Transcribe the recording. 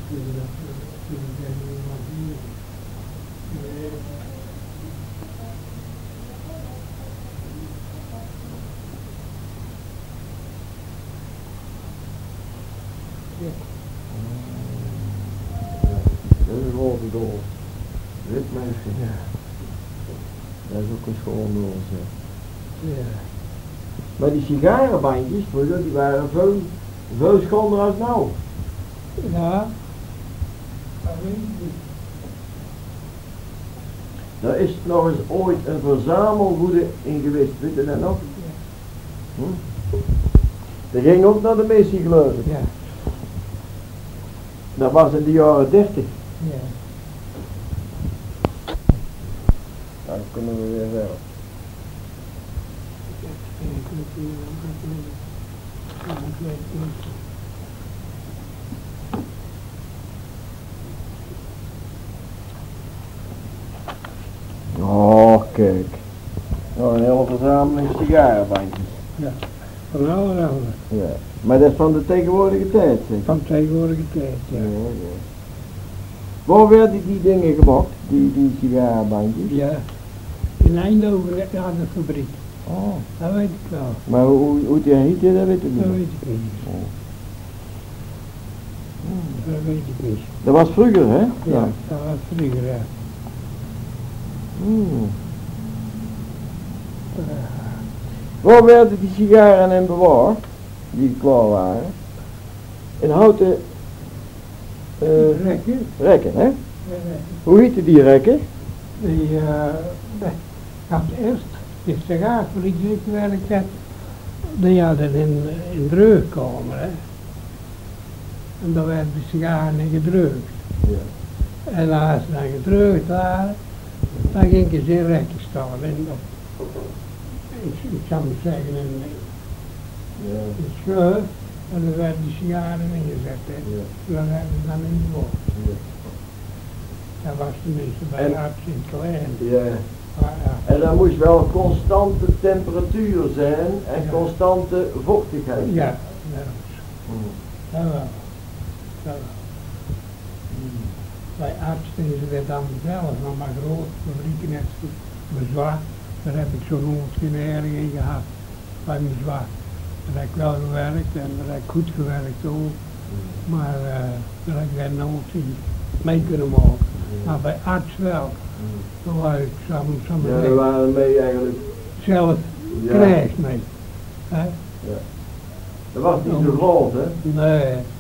Dat is een rode doos. Wit meisje. Ja. Dat is ook een schoon doos, ja. Ja. Maar die sigarenbandjes, vroeger, die waren veel schonder als nou. Ja. Dat weet ik niet. Daar is nog eens ooit een verzamelgoede in geweest, weet je dat nog? Ja. Dat ging ook naar de missie, geloof ik. Ja. Dat was in de jaren 30. Ja. Dan kunnen we weer verder. Oh, kijk. Nou, een hele verzameling sigarenbandjes. Ja. Van oude. Ja. Maar dat is van de tegenwoordige tijd, zeg. Van tegenwoordige tijd, ja. Ja, ja. Waar werden die dingen gemaakt, die sigarenbandjes? Ja. In Eindhoven aan de fabriek. Oh. Dat weet ik wel. Maar hoe die heette, dat weet ik niet. Dat weet ik niet. Oh. Dat weet ik niet. Dat was vroeger, hè? Ja, dat was vroeger, ja. Hmm. Waar werden die sigaren in bewaard, die klaar waren? In houten Rekken? rekken, hè? Hoe heette die rekken? Die, ik had eerst de sigaarfabriek die ik gewerkt heb, die hadden in dreugkamer, hè. En daar werden de sigaren in gedrukt. Ja. En als ze dan gedrukt waren, dan ging ze in rekken staan. Ik zou maar zeggen, Ja. een schuif, en dan werden die sigaren ingezet, hè. Ja. Dan werden ze dan in de boot. Ja. Dat was tenminste bij En- de arts in het klein. Ja. Maar ja, En er moest wel constante temperatuur zijn en Ja. constante vochtigheid. ja, dat Hmm. dat wel. Dat wel. Bij arts deden ze dat dan zelf, maar grote fabrieken net zo bezwaar. Daar heb ik zo'n ongeveer in gehad, bij mijn zwaar. Daar heb ik wel gewerkt en daar heb ik goed gewerkt ook. Maar daar heb ik daar nooit mee kunnen maken. Maar bij arts wel. Toen was ik samen Ja, daar waren mee eigenlijk. zelf Ja. krijg mee. Hè? Dat was niet zo groot, hè? Nee,